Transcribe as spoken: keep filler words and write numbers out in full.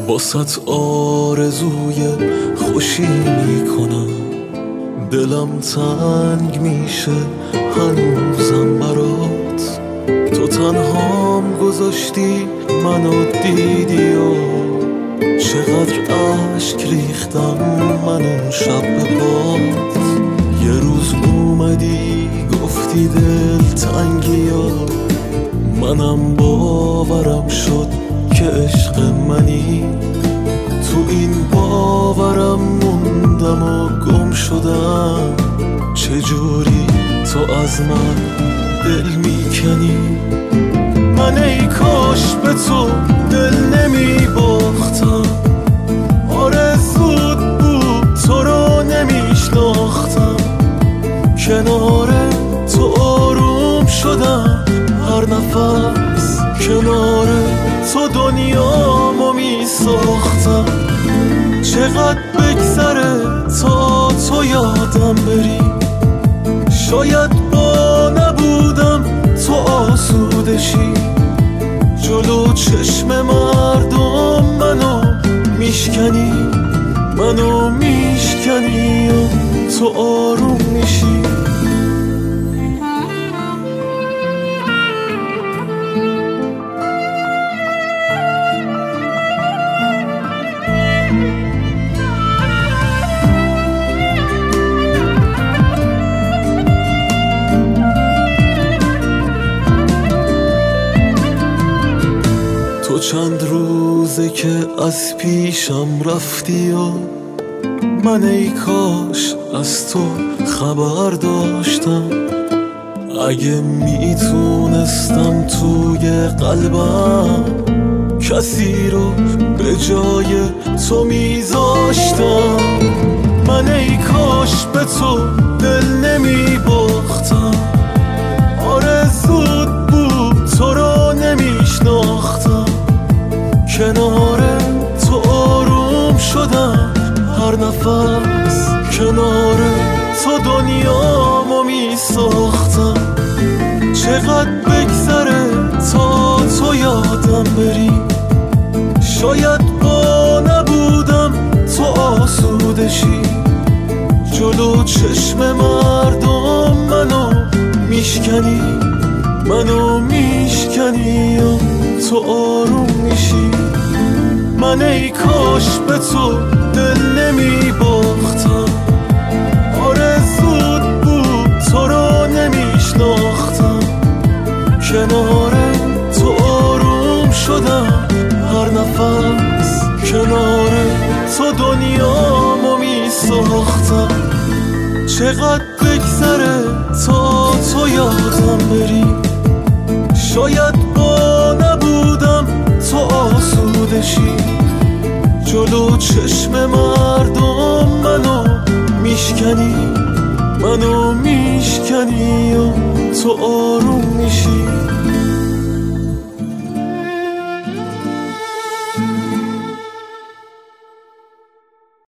باست آرزوی خوشی میکنم، دلم تنگ میشه هنوزم برات. تو تنهام گذاشتی منو دیدی و چقدر عشق ریختم من اون شب به پات. یه روز اومدی گفتی دل تنگی و منم باورم شد که عشق منی. تو این باورم موندم و گم شدم، چجوری تو از من دل میکنی. من ای کاش به تو دل نمی باختم، آرزوت بود تو رو نمیشناختم. کنار تو آروم شدم، هر نفس کنار تو دنیامو می ساختم. چقدر بگذره تا تو یادم بری، شاید با نبودم تو آسوده شی. جلو چشم مردم منو میشکنی، منو میشکنی و تو آروم میشی. تو چند روزه که از پیشم رفتی و من ای کاش از تو خبر داشتم. اگه میتونستم توی قلبم کسی رو به جای تو میذاشتم. من ای کاش به تو دل نمی باختم، آرزوت بود تو رو نمیشناختم. کنار تو آروم شدم، هر نفس کنار تو دنیامو می ساختم. چقدر بگذره تا تو یادم بری، شاید با نبودم تو آسوده شی. جلو چشم مردم منو میشکنی، منو میشکنی و تو آروم میشی. من ای کاش به تو دل نمی باختم، آرزوت بود تو رو نمیشناختم. کنار تو آروم شدم، هر نفس کنار تو دنیامو می ساختم. چقدر بگذره تا تو یادم بری، شاید با نبودم تو آسوده شی. جلو چشم مردم منو میشکنی، منو میشکنی و تو آروم میشی.